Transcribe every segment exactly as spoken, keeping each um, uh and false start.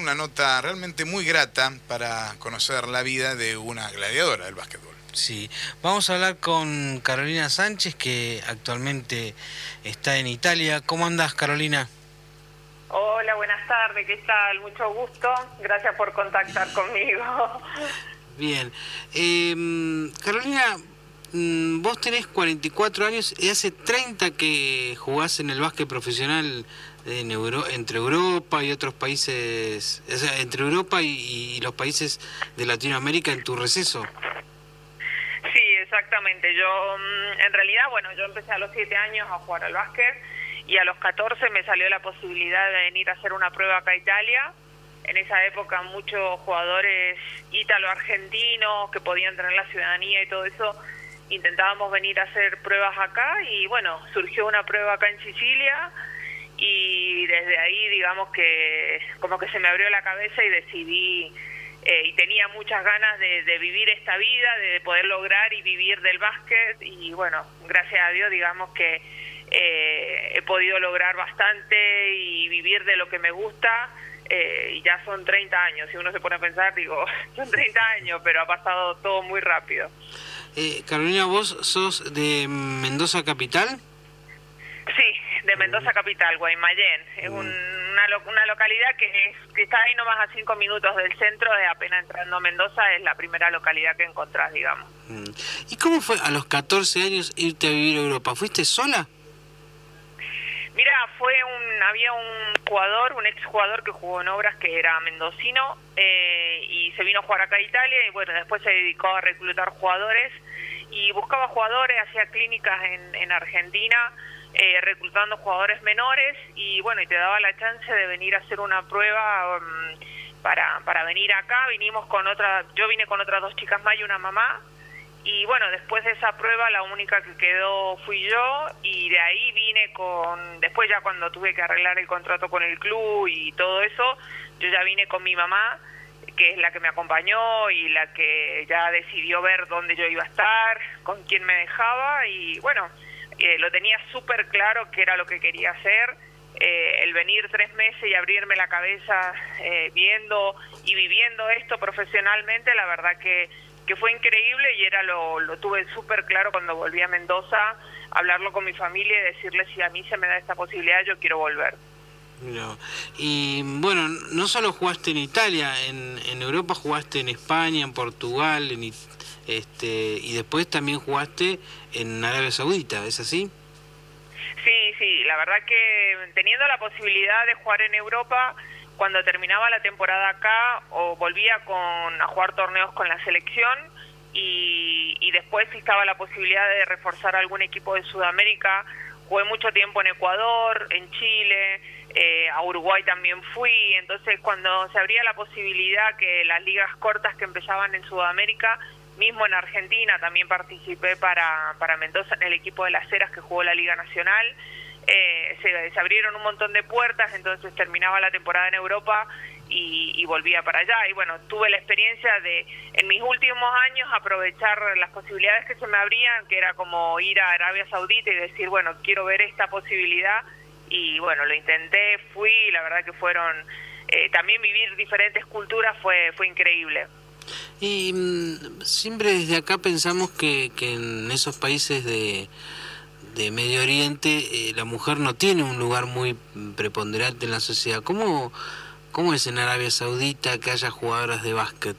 una nota realmente muy grata para conocer la vida de una gladiadora del básquetbol. Sí, vamos a hablar con Carolina Sánchez, que actualmente está en Italia. ¿Cómo andás, Carolina? Hola, buenas tardes, ¿qué tal? Mucho gusto, gracias por contactar conmigo. Bien, eh, Carolina, vos tenés cuarenta y cuatro años y hace treinta que jugás en el básquet profesional en Euro, entre Europa y otros países, o sea, entre Europa y, y los países de Latinoamérica en tu receso. Sí, exactamente. Yo, en realidad, bueno, yo empecé a los siete años a jugar al básquet y a los catorce me salió la posibilidad de venir a hacer una prueba acá a Italia. En esa época muchos jugadores ítalo-argentinos que podían tener la ciudadanía y todo eso, intentábamos venir a hacer pruebas acá y bueno, surgió una prueba acá en Sicilia y desde ahí digamos que como que se me abrió la cabeza y decidí eh, y tenía muchas ganas de, de vivir esta vida, de poder lograr y vivir del básquet y bueno, gracias a Dios digamos que eh, he podido lograr bastante y vivir de lo que me gusta. Eh, y ya son treinta años, si uno se pone a pensar, digo, son treinta años, pero ha pasado todo muy rápido. Eh, Carolina, ¿vos sos de Mendoza Capital? Sí, de Mendoza Capital, Guaymallén. Es un, una, lo, una localidad que, es, que está ahí nomás a cinco minutos del centro, de apenas entrando a Mendoza, es la primera localidad que encontrás, digamos. ¿Y cómo fue a los catorce años irte a vivir a Europa? ¿Fuiste sola? Mira, fue un, había un jugador, un exjugador que jugó en Obras que era mendocino eh, y se vino a jugar acá a Italia y bueno, después se dedicó a reclutar jugadores y buscaba jugadores, hacía clínicas en, en Argentina eh, reclutando jugadores menores y bueno, y te daba la chance de venir a hacer una prueba um, para, para venir acá. Vinimos con otra, yo vine con otras dos chicas más y una mamá. Y bueno, después de esa prueba la única que quedó fui yo y de ahí vine con, después ya cuando tuve que arreglar el contrato con el club y todo eso, yo ya vine con mi mamá, que es la que me acompañó y la que ya decidió ver dónde yo iba a estar, con quién me dejaba y bueno, eh, lo tenía súper claro que era lo que quería hacer, eh, el venir tres meses y abrirme la cabeza eh, viendo y viviendo esto profesionalmente, la verdad que que fue increíble y era lo, lo tuve súper claro cuando volví a Mendoza, hablarlo con mi familia y decirle si a mí se me da esta posibilidad, yo quiero volver. No. Y bueno, no solo jugaste en Italia, en, en Europa jugaste en España, en Portugal, en, este y después también jugaste en Arabia Saudita, ¿es así? Sí, sí, la verdad que teniendo la posibilidad de jugar en Europa, cuando terminaba la temporada acá o volvía con a jugar torneos con la selección y, y después estaba la posibilidad de reforzar algún equipo de Sudamérica. Jugué mucho tiempo en Ecuador, en Chile, eh, a Uruguay también fui, entonces cuando se abría la posibilidad que las ligas cortas que empezaban en Sudamérica, mismo en Argentina también participé para, para Mendoza en el equipo de Las Heras que jugó la Liga Nacional. Eh, se, se abrieron un montón de puertas, entonces terminaba la temporada en Europa y, y volvía para allá. Y bueno, tuve la experiencia de, en mis últimos años, aprovechar las posibilidades que se me abrían, que era como ir a Arabia Saudita y decir, bueno, quiero ver esta posibilidad. Y bueno, lo intenté, fui, y la verdad que fueron, eh, también vivir diferentes culturas fue, fue increíble. Y mmm, siempre desde acá pensamos que, que en esos países de... de Medio Oriente, eh, la mujer no tiene un lugar muy preponderante en la sociedad. ¿Cómo, cómo es en Arabia Saudita que haya jugadoras de básquet?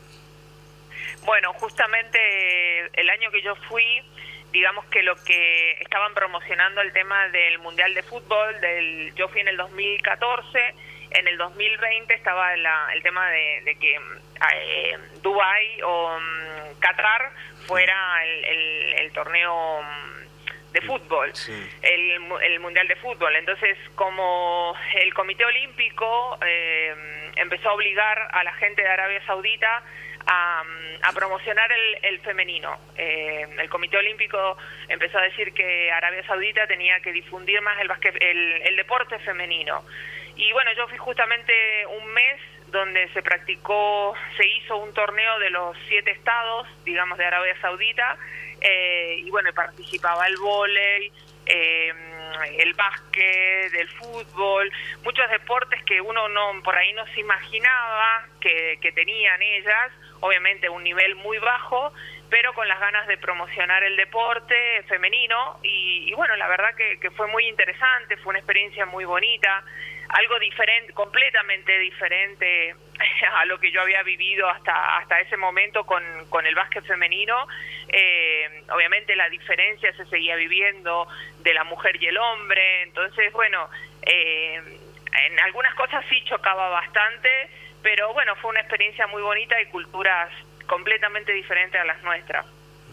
Bueno, justamente el año que yo fui, digamos que lo que estaban promocionando el tema del Mundial de Fútbol, del yo fui en el dos mil catorce, en el dos mil veinte estaba la, el tema de, de que eh, Dubái o um, Qatar fuera el, el, el torneo um, de fútbol, sí. el, el mundial de fútbol. Entonces, como el Comité Olímpico eh, empezó a obligar a la gente de Arabia Saudita a, a promocionar el, el femenino, eh, el Comité Olímpico empezó a decir que Arabia Saudita tenía que difundir más el, basquet, el, el deporte femenino. Y bueno, yo fui justamente un mes donde se practicó, se hizo un torneo de los siete estados, digamos, de Arabia Saudita, eh, y bueno, participaba el vóley, eh, el básquet, el fútbol, muchos deportes que uno no por ahí no se imaginaba que, que tenían ellas, obviamente un nivel muy bajo, pero con las ganas de promocionar el deporte femenino, y, y bueno, la verdad que, que fue muy interesante, fue una experiencia muy bonita, algo diferente, completamente diferente a lo que yo había vivido hasta hasta ese momento con, con el básquet femenino. Eh, obviamente la diferencia se seguía viviendo de la mujer y el hombre, entonces bueno, eh, en algunas cosas sí chocaba bastante, pero bueno, fue una experiencia muy bonita y culturas completamente diferentes a las nuestras.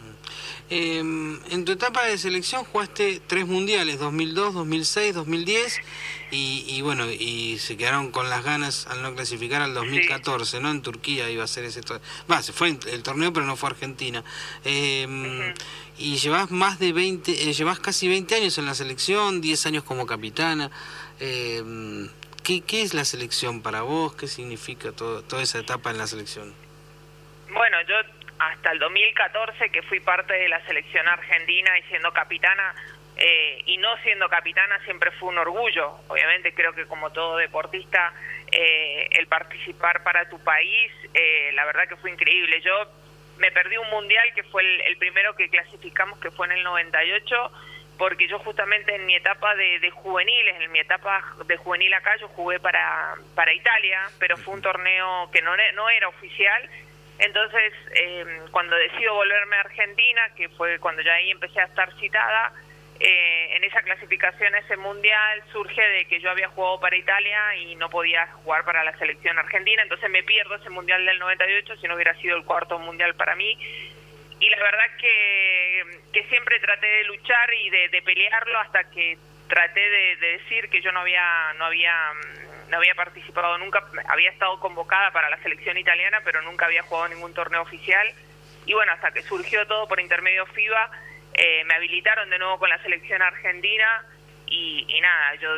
Eh, en tu etapa de selección jugaste tres mundiales, dos mil dos, dos mil seis, dos mil diez, y, y bueno, y se quedaron con las ganas al no clasificar al dos mil catorce, sí. ¿No? En Turquía iba a ser ese torneo. Va, se fue el torneo, pero no fue Argentina. Eh, uh-huh. Y llevas más de veinte, eh, llevas casi veinte años en la selección, diez años como capitana. Eh, ¿qué, ¿Qué es la selección para vos? ¿Qué significa todo, toda esa etapa en la selección? Bueno, yo hasta el dos mil catorce, que fui parte de la selección argentina y siendo capitana, eh, y no siendo capitana siempre fue un orgullo. Obviamente creo que como todo deportista, eh, el participar para tu país, eh, la verdad que fue increíble. Yo me perdí un mundial que fue el, el primero que clasificamos, que fue en el noventa y ocho, porque yo justamente en mi etapa de, de juveniles, en mi etapa de juvenil acá, yo jugué para, para Italia, pero fue un torneo que no, no era oficial. Entonces, eh, cuando decido volverme a Argentina, que fue cuando ya ahí empecé a estar citada, eh, en esa clasificación a ese mundial surge de que yo había jugado para Italia y no podía jugar para la selección argentina, entonces me pierdo ese mundial del noventa y ocho, si no hubiera sido el cuarto mundial para mí. Y la verdad que, que siempre traté de luchar y de, de pelearlo hasta que traté de, de decir que yo no había no había no había participado nunca, había estado convocada para la selección italiana, pero nunca había jugado ningún torneo oficial. Y bueno, hasta que surgió todo por intermedio FIBA, eh, me habilitaron de nuevo con la selección argentina y, y nada, yo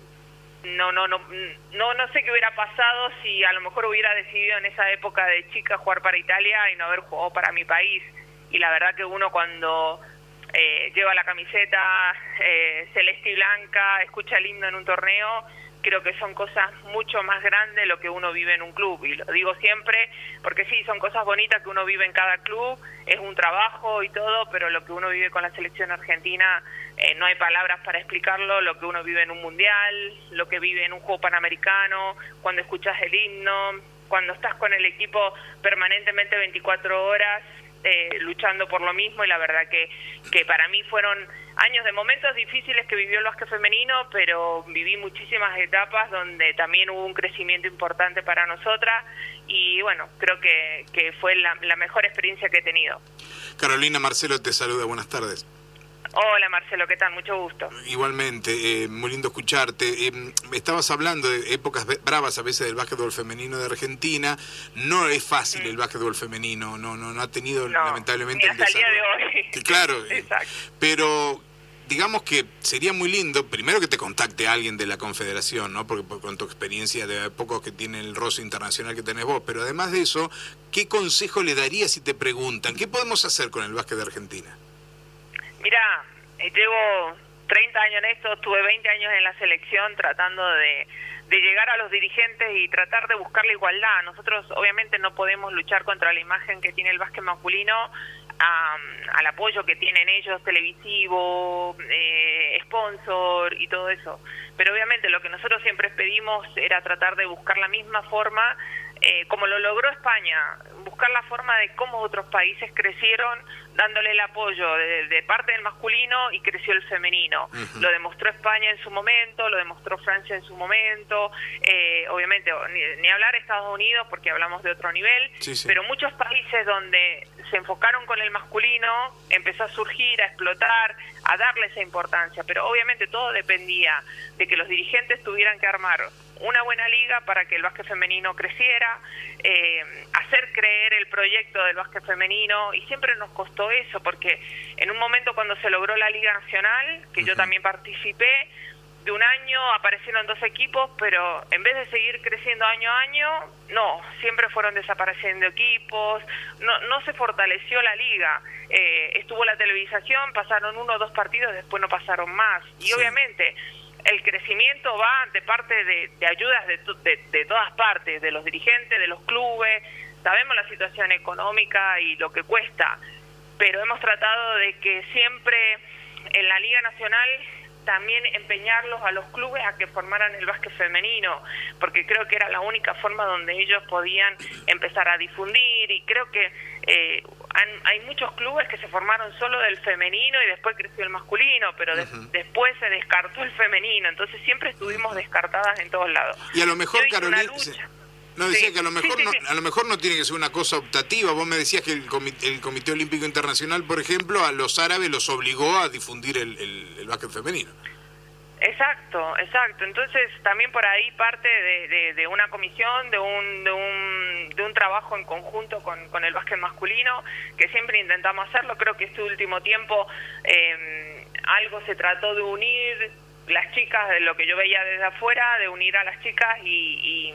no no no no no sé qué hubiera pasado si a lo mejor hubiera decidido en esa época de chica jugar para Italia y no haber jugado para mi país. Y la verdad que uno cuando eh, lleva la camiseta eh, celeste y blanca, escucha el himno en un torneo, creo que son cosas mucho más grandes de lo que uno vive en un club, y lo digo siempre porque sí, son cosas bonitas que uno vive en cada club, es un trabajo y todo, pero lo que uno vive con la selección argentina, eh, no hay palabras para explicarlo, lo que uno vive en un mundial, lo que vive en un juego panamericano, cuando escuchas el himno, cuando estás con el equipo permanentemente veinticuatro horas, Eh, luchando por lo mismo, y la verdad que, que para mí fueron años de momentos difíciles que vivió el básquet femenino, pero viví muchísimas etapas donde también hubo un crecimiento importante para nosotras, y bueno, creo que, que fue la, la mejor experiencia que he tenido. Carolina, Marcelo te saluda, buenas tardes. Hola Marcelo, ¿qué tal? Mucho gusto. Igualmente, eh, muy lindo escucharte. Eh, estabas hablando de épocas bravas a veces del básquetbol femenino de Argentina. No es fácil mm. el básquetbol femenino, no no no ha tenido no, lamentablemente ni hasta el desarrollo. El día de hoy. Que, claro, Exacto. Pero digamos que sería muy lindo, primero que te contacte alguien de la Confederación, ¿no? Porque con tu experiencia de pocos que tiene el roce internacional que tenés vos, pero además de eso, ¿qué consejo le darías si te preguntan qué podemos hacer con el básquet de Argentina? Mira, llevo treinta años en esto, tuve veinte años en la selección tratando de, de llegar a los dirigentes y tratar de buscar la igualdad. Nosotros obviamente no podemos luchar contra la imagen que tiene el básquet masculino, um, al apoyo que tienen ellos, televisivo, eh, sponsor y todo eso. Pero obviamente lo que nosotros siempre pedimos era tratar de buscar la misma forma, eh, como lo logró España, buscar la forma de cómo otros países crecieron dándole el apoyo de, de parte del masculino y creció el femenino. Uh-huh. Lo demostró España en su momento, lo demostró Francia en su momento, eh, obviamente ni, ni hablar Estados Unidos porque hablamos de otro nivel, sí, sí. Pero muchos países donde se enfocaron con el masculino empezó a surgir, a explotar, a darle esa importancia, pero obviamente todo dependía de que los dirigentes tuvieran que armar una buena liga para que el básquet femenino creciera, eh, hacer creer el proyecto del básquet femenino, y siempre nos costó eso, porque en un momento cuando se logró la Liga Nacional, que uh-huh. yo también participé, de un año aparecieron dos equipos, pero en vez de seguir creciendo año a año, no, siempre fueron desapareciendo equipos, no, no se fortaleció la liga. Eh, estuvo la televisación, pasaron uno o dos partidos, después no pasaron más. Y sí, obviamente el crecimiento va de parte de, de ayudas de, de, de todas partes, de los dirigentes, de los clubes. Sabemos la situación económica y lo que cuesta, pero hemos tratado de que siempre en la Liga Nacional también empeñarlos a los clubes a que formaran el básquet femenino, porque creo que era la única forma donde ellos podían empezar a difundir, y creo que eh, han, hay muchos clubes que se formaron solo del femenino y después creció el masculino, pero de, uh-huh. después se descartó el femenino, entonces siempre estuvimos descartadas en todos lados. Y a lo mejor, Carolina... No, decía sí, que a lo mejor sí, sí, sí. no a lo mejor no tiene que ser una cosa optativa. Vos me decías que el Comité, el Comité Olímpico Internacional, por ejemplo, a los árabes los obligó a difundir el, el, el básquet femenino. Exacto, exacto. Entonces también por ahí parte de, de, de una comisión, de un, de un de un trabajo en conjunto con, con el básquet masculino, que siempre intentamos hacerlo. Creo que este último tiempo eh, algo se trató de unir las chicas, de lo que yo veía desde afuera, de unir a las chicas y... y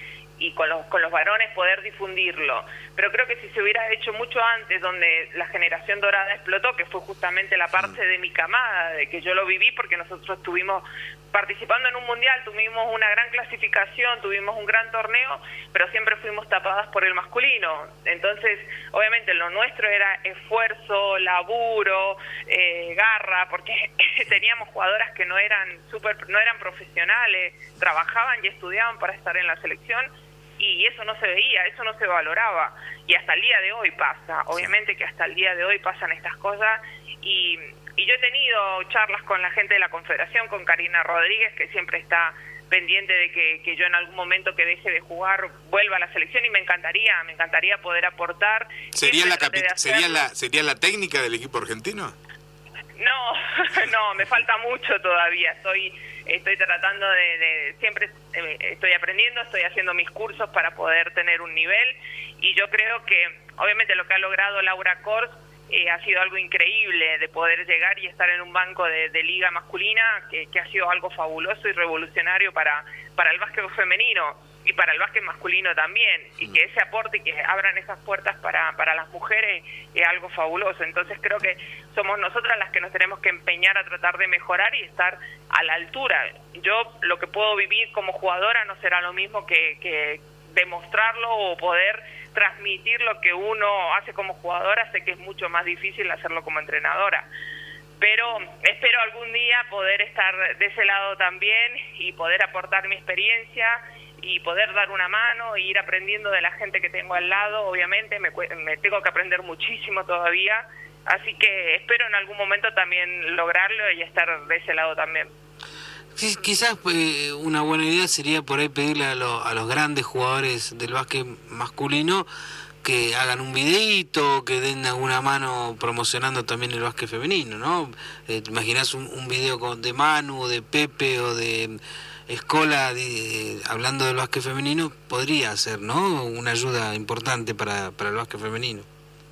y con los, con los varones poder difundirlo. Pero creo que si se hubiera hecho mucho antes, donde la generación dorada explotó, que fue justamente la parte de mi camada, de que yo lo viví, porque nosotros estuvimos participando en un mundial, tuvimos una gran clasificación, tuvimos un gran torneo, pero siempre fuimos tapadas por el masculino. Entonces, obviamente, lo nuestro era esfuerzo, laburo, eh, garra, porque teníamos jugadoras que no eran super, no eran profesionales, trabajaban y estudiaban para estar en la selección, y eso no se veía, eso no se valoraba, y hasta el día de hoy pasa, obviamente que hasta el día de hoy pasan estas cosas, y, y yo he tenido charlas con la gente de la Confederación, con Karina Rodríguez, que siempre está pendiente de que, que yo en algún momento que deje de jugar vuelva a la selección, y me encantaría, me encantaría poder aportar. ¿Sería la, capi- ¿sería la, ¿Sería la técnica del equipo argentino? No, no, me falta mucho todavía, estoy... Estoy tratando de, de, siempre eh, estoy aprendiendo, estoy haciendo mis cursos para poder tener un nivel, y yo creo que obviamente lo que ha logrado Laura Kors eh, ha sido algo increíble, de poder llegar y estar en un banco de, de liga masculina, que, que ha sido algo fabuloso y revolucionario para, para el básquet femenino y para el básquet masculino también, y que ese aporte y que abran esas puertas para, para las mujeres es algo fabuloso. Entonces creo que somos nosotras las que nos tenemos que empeñar a tratar de mejorar y estar a la altura. Yo lo que puedo vivir como jugadora no será lo mismo que, que demostrarlo o poder transmitir lo que uno hace como jugadora. Sé que es mucho más difícil hacerlo como entrenadora, pero espero algún día poder estar de ese lado también y poder aportar mi experiencia y poder dar una mano e ir aprendiendo de la gente que tengo al lado. Obviamente me, me tengo que aprender muchísimo todavía, así que espero en algún momento también lograrlo y estar de ese lado también. Sí, quizás eh, una buena idea sería por ahí pedirle a, lo, a los grandes jugadores del básquet masculino que hagan un videíto, que den alguna mano promocionando también el básquet femenino, ¿no? Eh, ¿te imaginás un, un video con, de Manu, de Pepe o de Escola de, hablando del básquet femenino? Podría ser, ¿no?, una ayuda importante para, para el básquet femenino.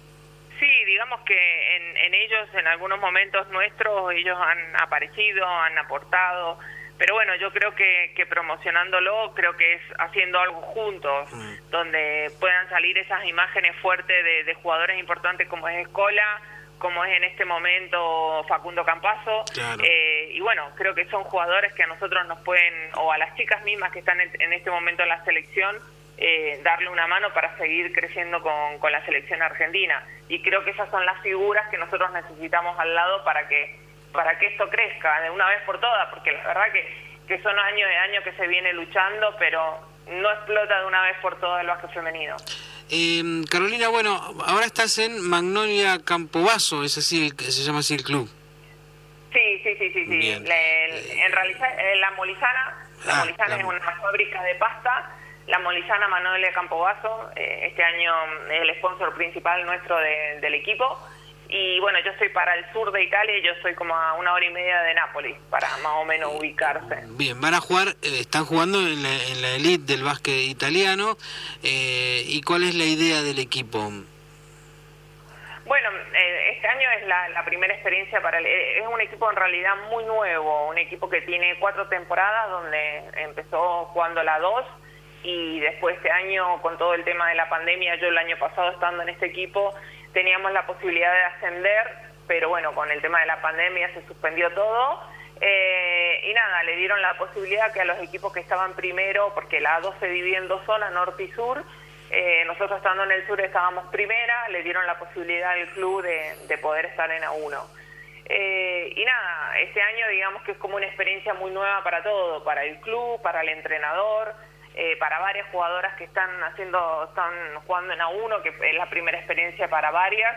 Sí, digamos que en, en ellos, en algunos momentos nuestros, ellos han aparecido, han aportado, pero bueno, yo creo que, que promocionándolo, creo que es haciendo algo juntos, mm. donde puedan salir esas imágenes fuertes de, de jugadores importantes como es Escola, como es en este momento Facundo Campazo, claro. eh, y bueno, creo que son jugadores que a nosotros nos pueden, o a las chicas mismas que están en, en este momento en la selección, eh, darle una mano para seguir creciendo con, con la selección argentina, y creo que esas son las figuras que nosotros necesitamos al lado para que para que esto crezca de una vez por todas, porque la verdad que, que son años de años que se viene luchando, pero no explota de una vez por todas el básquet femenino. Eh, Carolina, bueno, ahora estás en Magnolia Campobasso, es así, el, se llama así el club. Sí, sí, sí, sí, sí. La, el, en realidad la Molizana, la ah, Molizana la... es una fábrica de pasta, la Molizana Magnolia Campobasso, eh, este año es el sponsor principal nuestro de, del equipo. Y bueno, yo estoy para el sur de Italia y yo estoy como a una hora y media de Nápoles, para más o menos ubicarse. Bien, van a jugar, eh, están jugando en la, en la elite del básquet italiano, eh, ¿y cuál es la idea del equipo? Bueno, eh, este año es la, la primera experiencia para el, es un equipo en realidad muy nuevo, un equipo que tiene cuatro temporadas donde empezó jugando la dos y después este año con todo el tema de la pandemia, yo el año pasado estando en este equipo teníamos la posibilidad de ascender, pero bueno, con el tema de la pandemia se suspendió todo. Eh, y nada, le dieron la posibilidad que a los equipos que estaban primero, porque la A dos se divide en dos zonas, norte y sur, eh, nosotros estando en el sur estábamos primera, le dieron la posibilidad al club de, de poder estar en A uno. Eh, y nada, este año digamos que es como una experiencia muy nueva para todo, para el club, para el entrenador, eh, para varias jugadoras que están haciendo, están jugando en A uno, que es la primera experiencia para varias.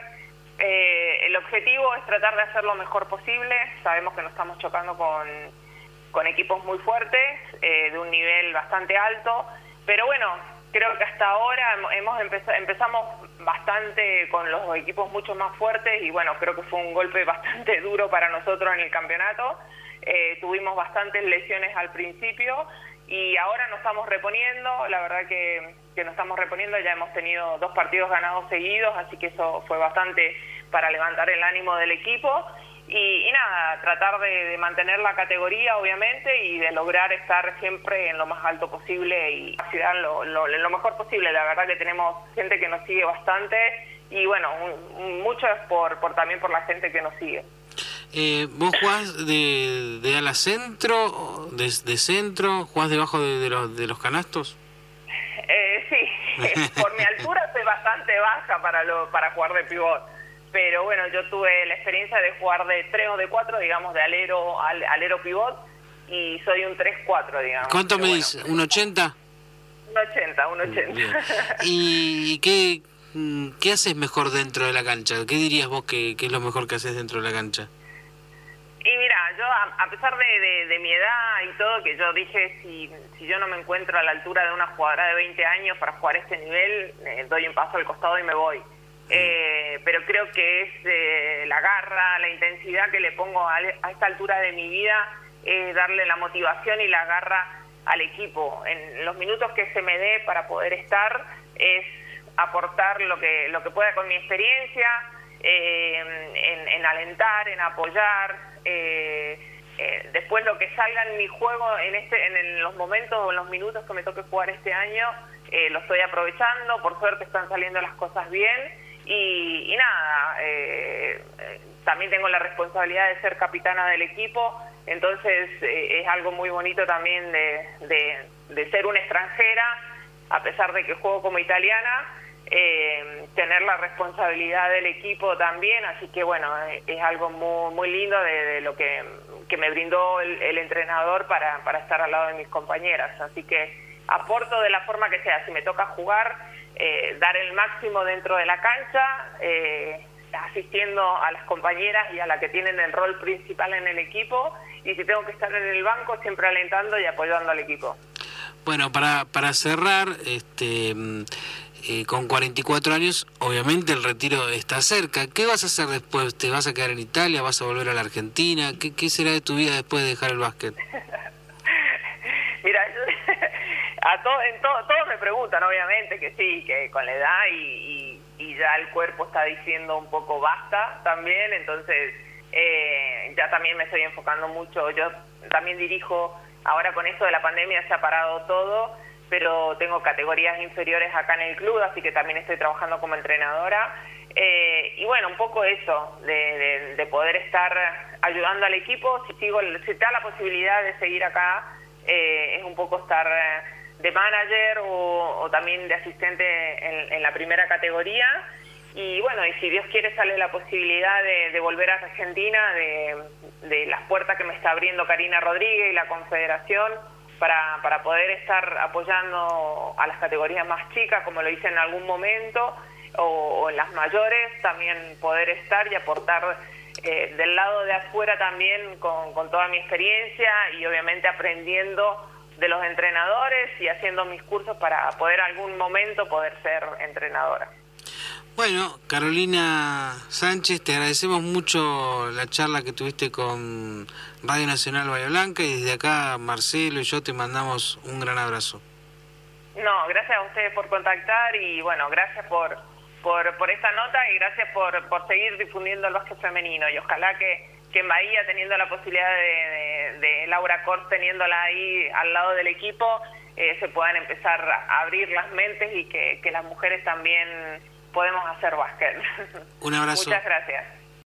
Eh, el objetivo es tratar de hacer lo mejor posible. Sabemos que nos estamos chocando con, con equipos muy fuertes, eh, de un nivel bastante alto, pero bueno, creo que hasta ahora hemos empezado, empezamos bastante con los equipos mucho más fuertes y bueno, creo que fue un golpe bastante duro para nosotros en el campeonato. Eh, tuvimos bastantes lesiones al principio y ahora nos estamos reponiendo, la verdad que, que nos estamos reponiendo, ya hemos tenido dos partidos ganados seguidos, así que eso fue bastante para levantar el ánimo del equipo y, y nada, tratar de, de mantener la categoría obviamente y de lograr estar siempre en lo más alto posible y ciudad lo, lo, lo mejor posible. La verdad que tenemos gente que nos sigue bastante y bueno, un, un, mucho es por, por también por la gente que nos sigue. Eh, ¿Vos jugás de, de ala centro, de, de centro, jugás debajo de, de, los, de los canastos? Eh, sí, por mi altura soy bastante baja para, lo, para jugar de pivot, pero bueno, yo tuve la experiencia de jugar de tres o de cuatro, digamos, de alero, al, alero pivot, y soy un tres cuatro, digamos. ¿Cuánto medís? Bueno, ¿un ochenta? Un ochenta, un ochenta. Bien. ¿Y qué, qué haces mejor dentro de la cancha? ¿Qué dirías vos que, que es lo mejor que haces dentro de la cancha? Y mira, yo a, a pesar de, de, de mi edad y todo, que yo dije, si, si yo no me encuentro a la altura de una jugadora de veinte años para jugar este nivel, eh, doy un paso al costado y me voy. Mm. Eh, pero creo que es eh, la garra, la intensidad que le pongo a, a esta altura de mi vida, es darle la motivación y la garra al equipo. En los minutos que se me dé para poder estar, es aportar lo que, lo que pueda con mi experiencia, eh, en, en alentar, en apoyar. Eh, eh, después lo que salga en mi juego en este en, en los momentos o en los minutos que me toque jugar este año, eh, lo estoy aprovechando. Por suerte están saliendo las cosas bien y, y nada, eh, eh, también tengo la responsabilidad de ser capitana del equipo, entonces eh, es algo muy bonito también de, de, de ser una extranjera, a pesar de que juego como italiana. Eh, tener la responsabilidad del equipo también, así que bueno, eh, es algo muy muy lindo de, de lo que, que me brindó el, el entrenador para, para estar al lado de mis compañeras, así que aporto de la forma que sea. Si me toca jugar, eh, dar el máximo dentro de la cancha, eh, asistiendo a las compañeras y a las que tienen el rol principal en el equipo, y si tengo que estar en el banco, siempre alentando y apoyando al equipo. Bueno, para, para cerrar, este... Eh, con cuarenta y cuatro años, obviamente el retiro está cerca. ¿Qué vas a hacer después? ¿Te vas a quedar en Italia? ¿Vas a volver a la Argentina? ¿Qué, qué será de tu vida después de dejar el básquet? Mira, yo, a to, en to, todos me preguntan, obviamente, que sí, que con la edad y, y, y ya el cuerpo está diciendo un poco basta también, entonces eh, ya también me estoy enfocando mucho. Yo también dirijo, ahora con esto de la pandemia se ha parado todo, pero tengo categorías inferiores acá en el club, así que también estoy trabajando como entrenadora. Eh, y bueno, un poco eso, de, de, de poder estar ayudando al equipo. Si sigo, si te da la posibilidad de seguir acá, eh, es un poco estar de manager o, o también de asistente en, en la primera categoría. Y bueno, y si Dios quiere sale la posibilidad de, de volver a Argentina, de, de las puertas que me está abriendo Karina Rodríguez y la Confederación, Para, para poder estar apoyando a las categorías más chicas, como lo hice en algún momento, o, o en las mayores, también poder estar y aportar eh, del lado de afuera también con, con toda mi experiencia y obviamente aprendiendo de los entrenadores y haciendo mis cursos para poder algún momento poder ser entrenadora. Bueno, Carolina Sánchez, te agradecemos mucho la charla que tuviste con Radio Nacional Bahía Blanca y desde acá Marcelo y yo te mandamos un gran abrazo. No, gracias a ustedes por contactar y bueno, gracias por, por, por esta nota y gracias por, por seguir difundiendo el básquet femenino. Y ojalá que, que en Bahía, teniendo la posibilidad de, de, de Laura Cort, teniéndola ahí al lado del equipo, eh, se puedan empezar a abrir las mentes y que, que las mujeres también podemos hacer básquet. Un abrazo. Muchas gracias.